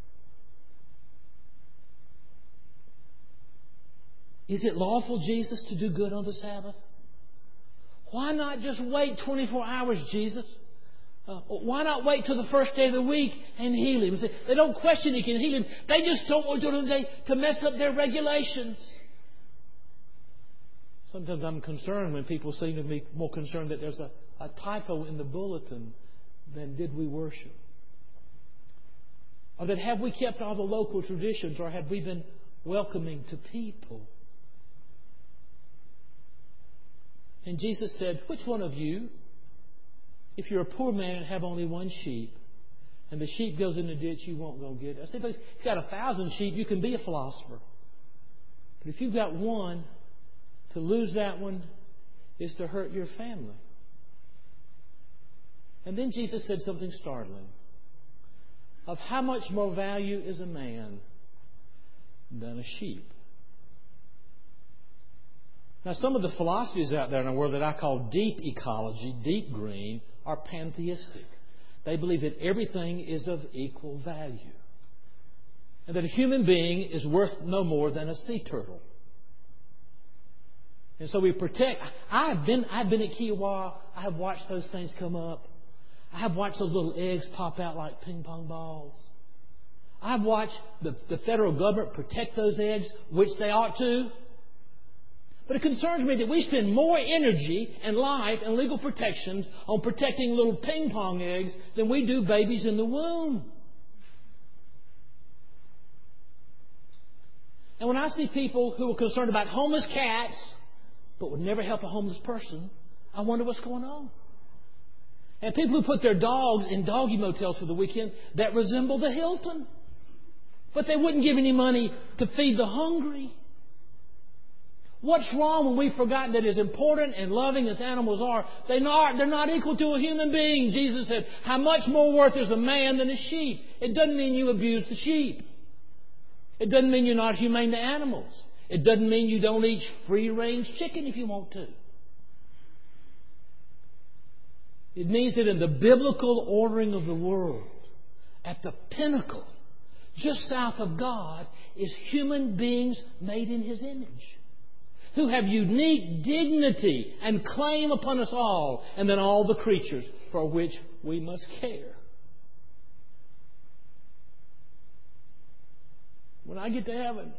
Is it lawful, Jesus, to do good on the Sabbath? Why not just wait 24 hours, Jesus? Why not wait till the first day of the week and heal him? They don't question he can heal him. They just don't want to do it on the day to mess up their regulations. Sometimes I'm concerned when people seem to be more concerned that there's a typo in the bulletin than did we worship. Or that have we kept all the local traditions, or have we been welcoming to people? And Jesus said, which one of you, if you're a poor man and have only one sheep, and the sheep goes in the ditch, you won't go get it? I said, if you've got 1,000 sheep, you can be a philosopher. But if you've got one, to lose that one is to hurt your family. And then Jesus said something startling. Of how much more value is a man than a sheep? Now, some of the philosophies out there in the world that I call deep ecology, deep green, are pantheistic. They believe that everything is of equal value, and that a human being is worth no more than a sea turtle. And so we protect. I've been at Kiowa. I have watched those things come up. I have watched those little eggs pop out like ping pong balls. I've watched the federal government protect those eggs, which they ought to. But it concerns me that we spend more energy and life and legal protections on protecting little ping pong eggs than we do babies in the womb. And when I see people who are concerned about homeless cats but would never help a homeless person, I wonder what's going on. And people who put their dogs in doggy motels for the weekend that resemble the Hilton, but they wouldn't give any money to feed the hungry. What's wrong when we've forgotten that as important and loving as animals are, they're not equal to a human being? Jesus said, how much more worth is a man than a sheep? It doesn't mean you abuse the sheep. It doesn't mean you're not humane to animals. It doesn't mean you don't eat free-range chicken if you want to. It means that in the biblical ordering of the world, at the pinnacle, just south of God, is human beings made in His image, who have unique dignity and claim upon us all, and then all the creatures for which we must care. When I get to heaven,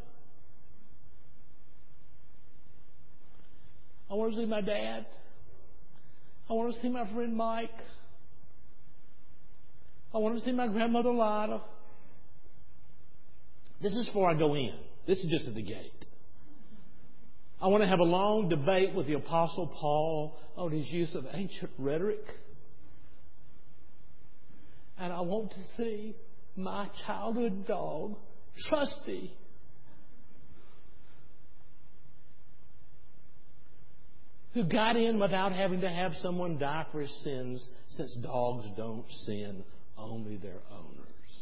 I want to see my dad. I want to see my friend Mike. I want to see my grandmother Lida. This is before I go in. This is just at the gate. I want to have a long debate with the Apostle Paul on his use of ancient rhetoric. And I want to see my childhood dog, Trusty, who got in without having to have someone die for his sins, since dogs don't sin, only their owners.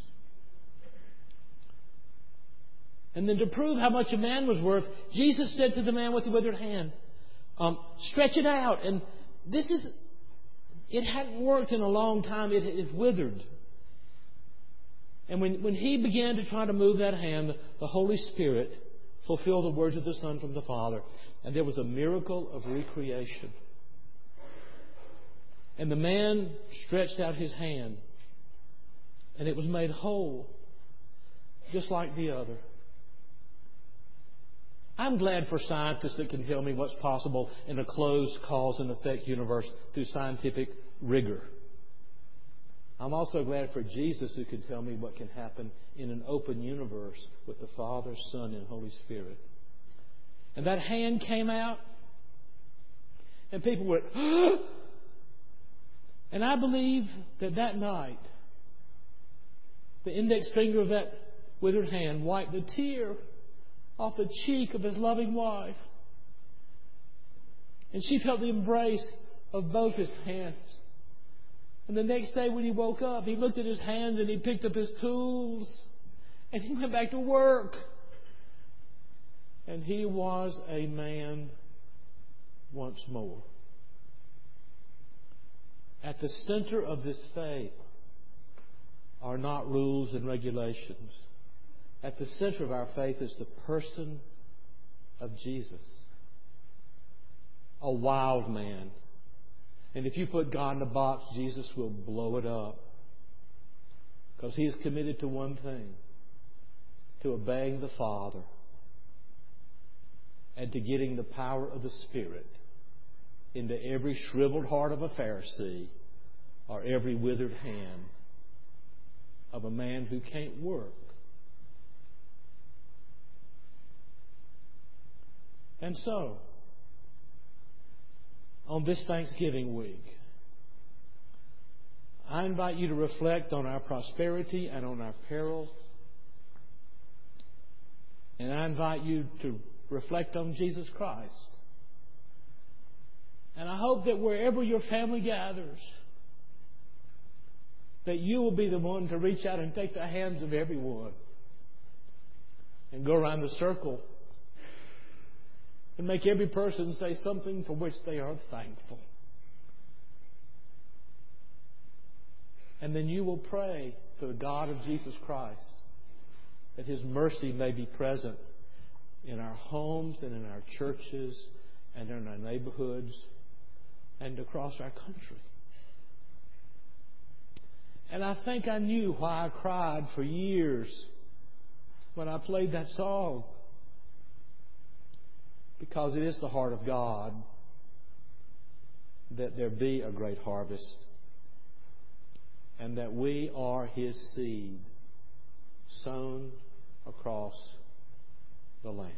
And then to prove how much a man was worth, Jesus said to the man with the withered hand, stretch it out. And it hadn't worked in a long time. It withered. And when he began to try to move that hand, the Holy Spirit fulfilled the words of the Son from the Father. And there was a miracle of recreation. And the man stretched out his hand, and it was made whole, just like the other. I'm glad for scientists that can tell me what's possible in a closed cause and effect universe through scientific rigor. I'm also glad for Jesus who can tell me what can happen in an open universe with the Father, Son, and Holy Spirit. And that hand came out, and people went, and I believe that night, the index finger of that withered hand wiped the tear off the cheek of his loving wife. And she felt the embrace of both his hands. And the next day when he woke up, he looked at his hands and he picked up his tools and he went back to work. And he was a man once more. At the center of this faith are not rules and regulations. At the center of our faith is the person of Jesus. A wild man. And if you put God in a box, Jesus will blow it up. Because He is committed to one thing. To obeying the Father. And to getting the power of the Spirit into every shriveled heart of a Pharisee or every withered hand of a man who can't work. And so, on this Thanksgiving week, I invite you to reflect on our prosperity and on our peril. And I invite you to reflect on Jesus Christ. And I hope that wherever your family gathers, that you will be the one to reach out and take the hands of everyone and go around the circle and make every person say something for which they are thankful. And then you will pray for the God of Jesus Christ that His mercy may be present in our homes and in our churches and in our neighborhoods and across our country. And I think I knew why I cried for years when I played that song. Because it is the heart of God that there be a great harvest and that we are His seed sown across the land.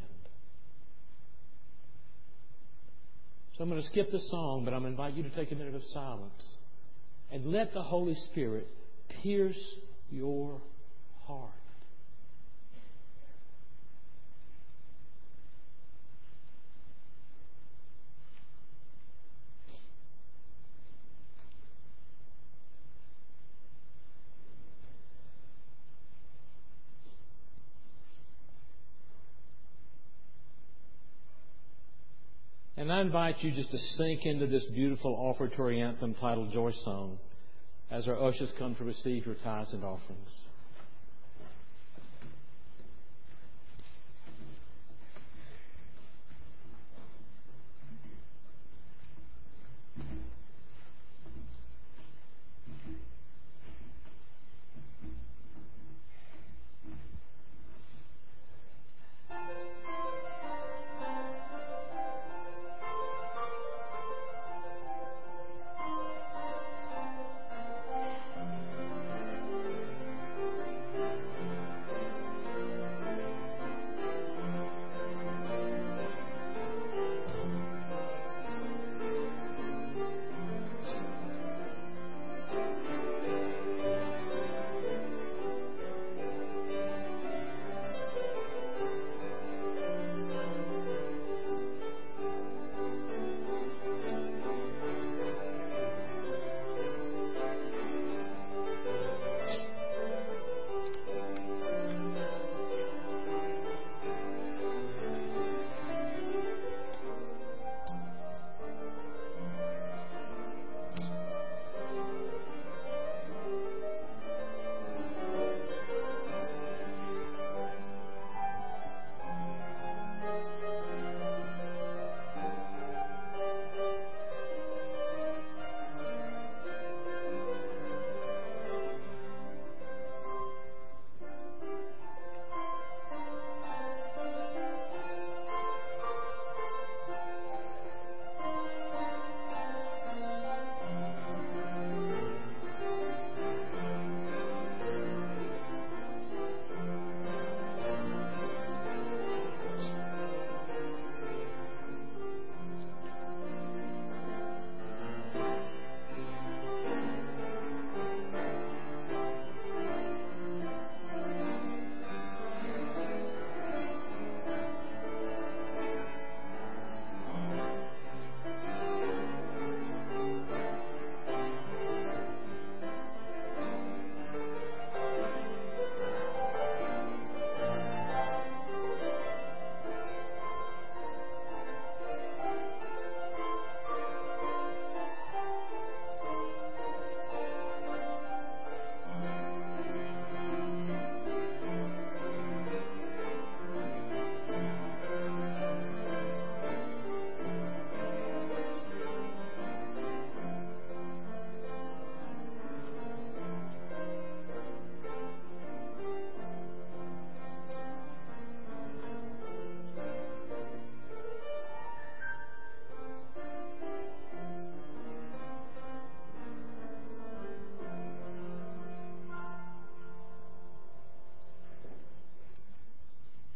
So I'm going to skip the song, but I'm going to invite you to take a minute of silence and let the Holy Spirit pierce your heart. And I invite you just to sink into this beautiful offertory anthem titled Joy Song as our ushers come to receive your tithes and offerings.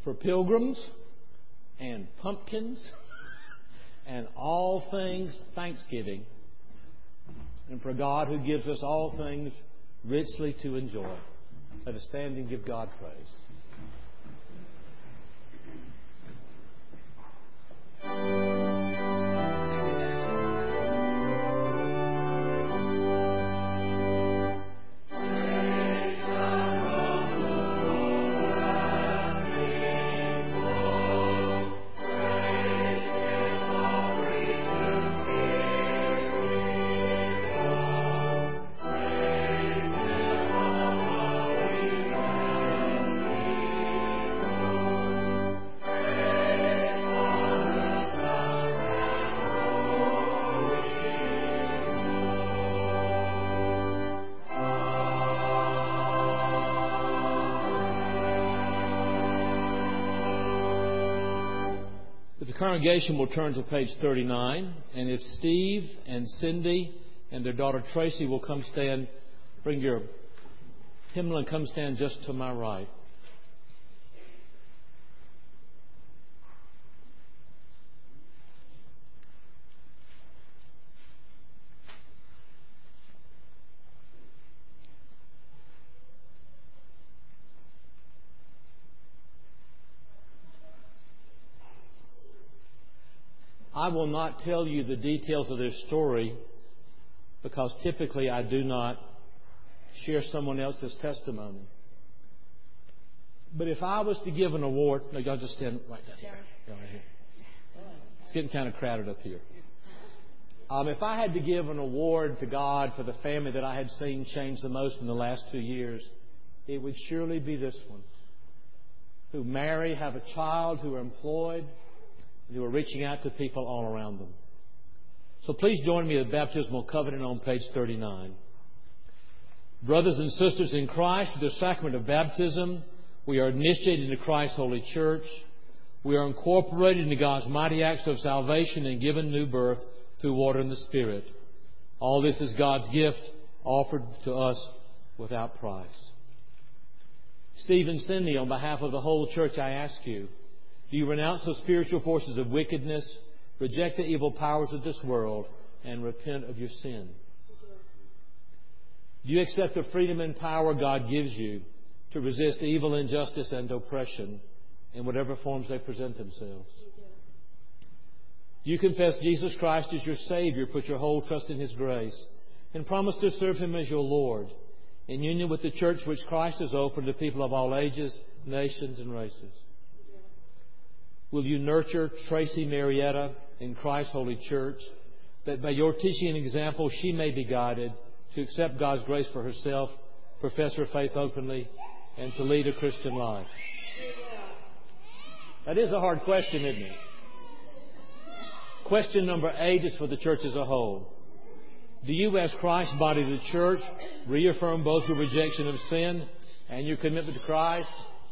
for pilgrims and pumpkins and all things Thanksgiving, and for God who gives us all things richly to enjoy. Let us stand and give God praise. The congregation will turn to page 39, and if Steve and Cindy and their daughter Tracy will come stand, bring your hymnal and come stand just to my right. I will not tell you the details of their story because typically I do not share someone else's testimony. But if I was to give an award, no, y'all just stand right down here. Right here. It's getting kind of crowded up here. If I had to give an award to God for the family that I had seen change the most in the last 2 years, it would surely be this one. Who marry, have a child, who are employed, who are reaching out to people all around them. So please join me at the baptismal covenant on page 39. Brothers and sisters in Christ, through the sacrament of baptism, we are initiated into Christ's holy church. We are incorporated into God's mighty acts of salvation and given new birth through water and the Spirit. All this is God's gift offered to us without price. Steve and Cindy, on behalf of the whole church, I ask you, do you renounce the spiritual forces of wickedness, reject the evil powers of this world, and repent of your sin? Do you accept the freedom and power God gives you to resist evil, injustice, and oppression in whatever forms they present themselves? Do you confess Jesus Christ as your Savior, put your whole trust in His grace, and promise to serve Him as your Lord, in union with the church which Christ has opened to people of all ages, nations, and races? Will you nurture Tracy Marietta in Christ's holy church, that by your teaching and example she may be guided to accept God's grace for herself, profess her faith openly, and to lead a Christian life? That is a hard question, isn't it? Question number 8 is for the church as a whole. Do you, as Christ's body of the church, reaffirm both your rejection of sin and your commitment to Christ?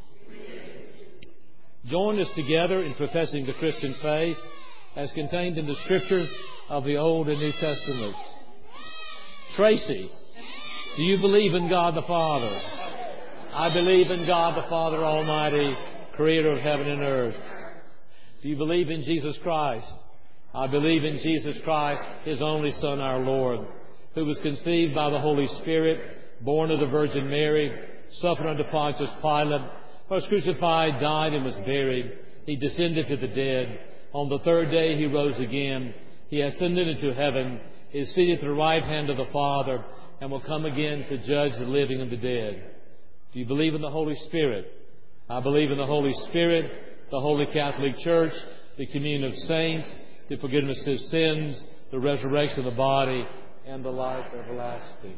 Join us together in professing the Christian faith as contained in the Scriptures of the Old and New Testaments. Tracy, do you believe in God the Father? I believe in God the Father Almighty, Creator of heaven and earth. Do you believe in Jesus Christ? I believe in Jesus Christ, His only Son, our Lord, who was conceived by the Holy Spirit, born of the Virgin Mary, suffered under Pontius Pilate, was crucified, died, and was buried. He descended to the dead. On the third day He rose again. He ascended into heaven, is seated at the right hand of the Father, and will come again to judge the living and the dead. Do you believe in the Holy Spirit? I believe in the Holy Spirit, the Holy Catholic Church, the communion of saints, the forgiveness of sins, the resurrection of the body, and the life everlasting.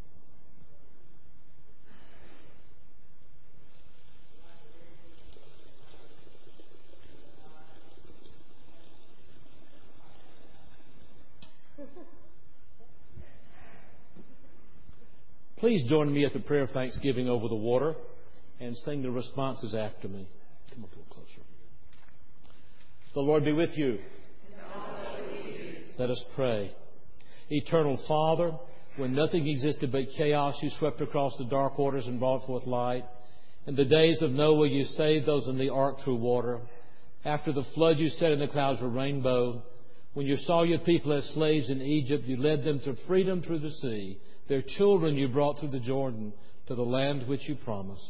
Please join me at the prayer of thanksgiving over the water and sing the responses after me. Come up a little closer. The Lord be with you. Let us pray. Eternal Father, when nothing existed but chaos, you swept across the dark waters and brought forth light. In the days of Noah, you saved those in the ark through water. After the flood, you set in the clouds a rainbow. When you saw your people as slaves in Egypt, you led them to freedom through the sea. Their children you brought through the Jordan to the land which you promised.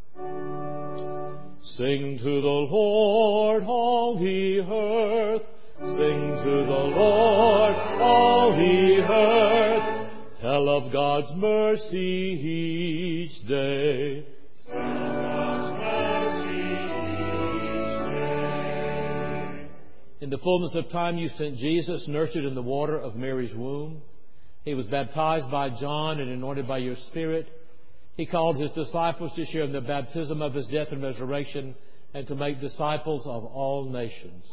Sing to the Lord, all the earth. Sing to the Lord, all the earth. Tell of God's mercy each day. Tell of God's mercy each day. In the fullness of time you sent Jesus, nurtured in the water of Mary's womb. He was baptized by John and anointed by your Spirit. He called His disciples to share in the baptism of His death and resurrection and to make disciples of all nations.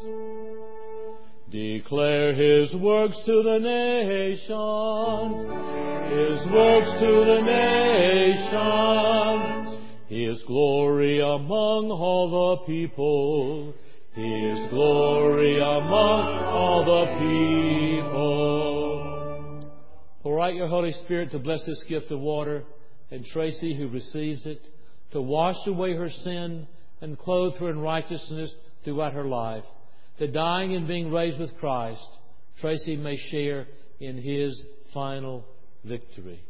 Declare His works to the nations, His works to the nations, His glory among all the people, His glory among all the people. Pour out your Holy Spirit to bless this gift of water, and Tracy, who receives it, to wash away her sin and clothe her in righteousness throughout her life, that dying and being raised with Christ, Tracy may share in His final victory.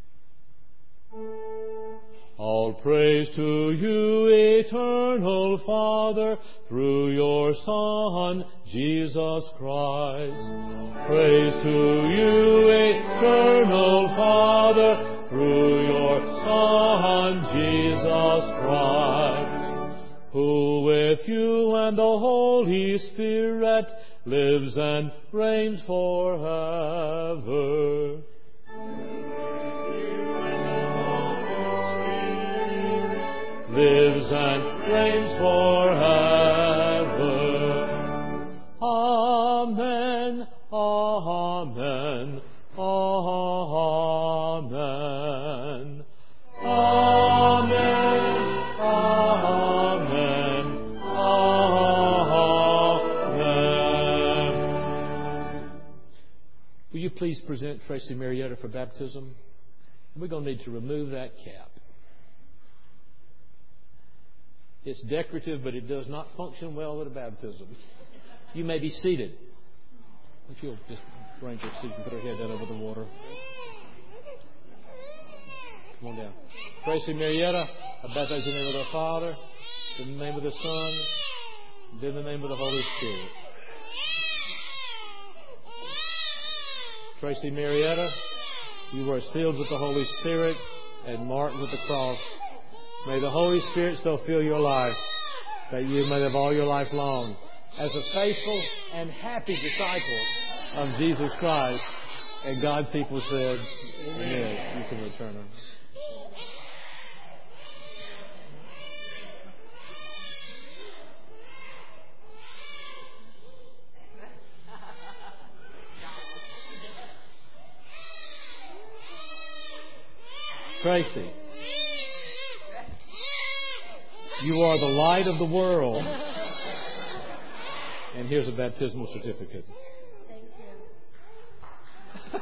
All praise to you, eternal Father, through your Son, Jesus Christ. Praise to you, eternal Father, through your Son, Jesus Christ, who with you and the Holy Spirit lives and reigns forever. Lives and reigns forever. Amen, amen, amen. Amen, amen, amen. Will you please present Tracy Marietta for baptism? We're going to need to remove that cap. It's decorative, but it does not function well at a baptism. You may be seated. If you'll just arrange your seat and put her head down over the water. Come on down. Tracy Marietta, I baptize in the name of the Father, in the name of the Son, and in the name of the Holy Spirit. Tracy Marietta, you are sealed with the Holy Spirit and marked with the cross. May the Holy Spirit so fill your life that you may live all your life long as a faithful and happy disciple of Jesus Christ. And God's people said, Amen. You can return her. Tracy, you are the light of the world. And here's a baptismal certificate. Thank you.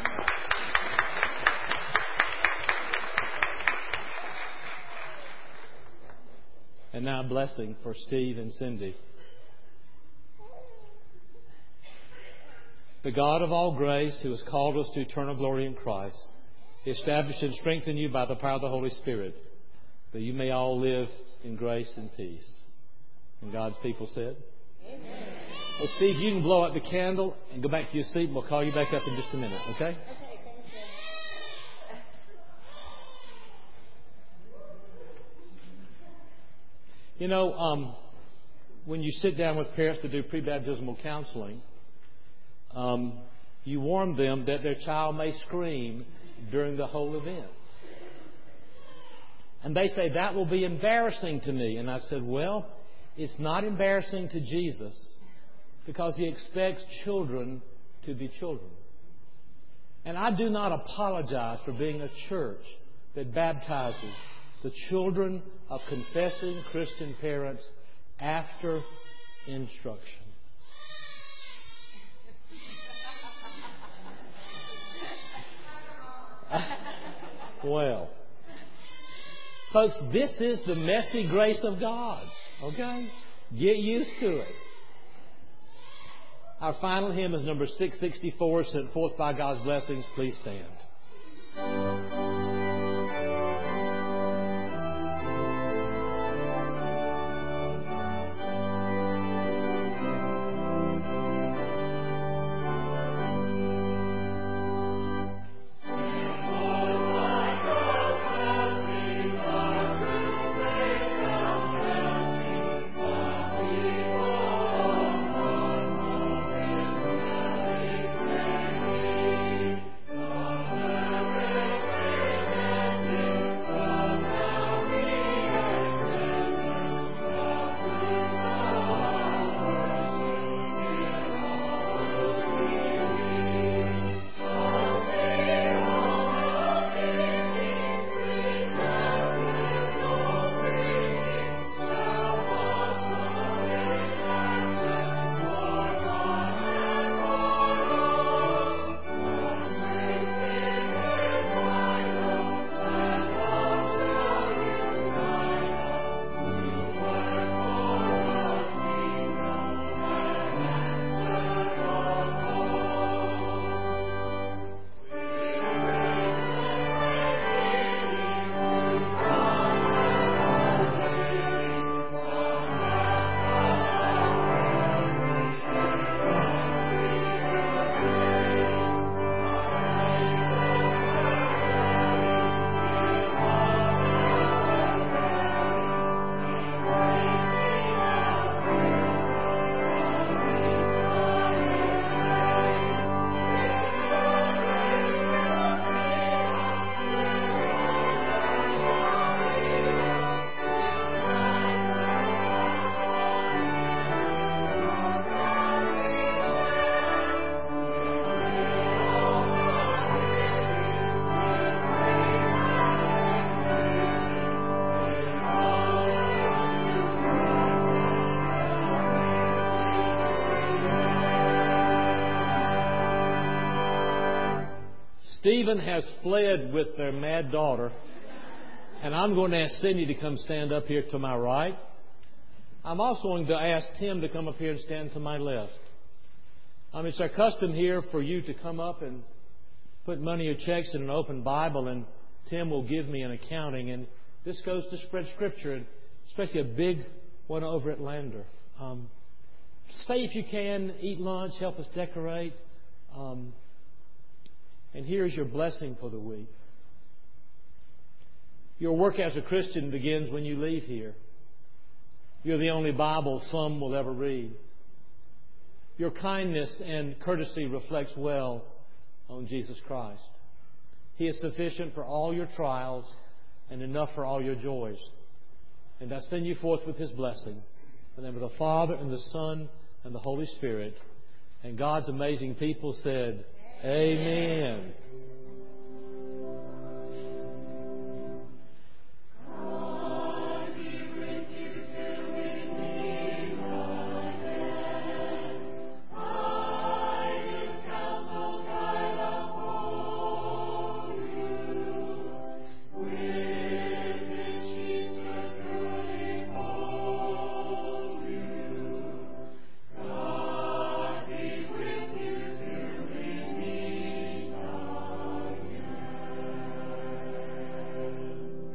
And now a blessing for Steve and Cindy. The God of all grace, who has called us to eternal glory in Christ, establish and strengthen you by the power of the Holy Spirit, that you may all live in grace and peace. And God's people said, Amen. Well, Steve, you can blow out the candle and go back to your seat, and we'll call you back up in just a minute, okay? Okay, thank you. You know, when you sit down with parents to do pre-baptismal counseling, you warn them that their child may scream during the whole event. And they say, that will be embarrassing to me. And I said, well, it's not embarrassing to Jesus because He expects children to be children. And I do not apologize for being a church that baptizes the children of confessing Christian parents after instruction. Well, Folks, this is the messy grace of God. Okay? Get used to it. Our final hymn is number 664, Sent Forth by God's Blessings. Please stand. Stephen has fled with their mad daughter, and I'm going to ask Cindy to come stand up here to my right. I'm also going to ask Tim to come up here and stand to my left. It's our custom here for you to come up and put money or checks in an open Bible, and Tim will give me an accounting. And this goes to spread Scripture, and especially a big one over at Landorf. Stay if you can, eat lunch, help us decorate. And here's your blessing for the week. Your work as a Christian begins when you leave here. You're the only Bible some will ever read. Your kindness and courtesy reflects well on Jesus Christ. He is sufficient for all your trials and enough for all your joys. And I send you forth with His blessing. In the name of the Father, and the Son, and the Holy Spirit. And God's amazing people said, Amen.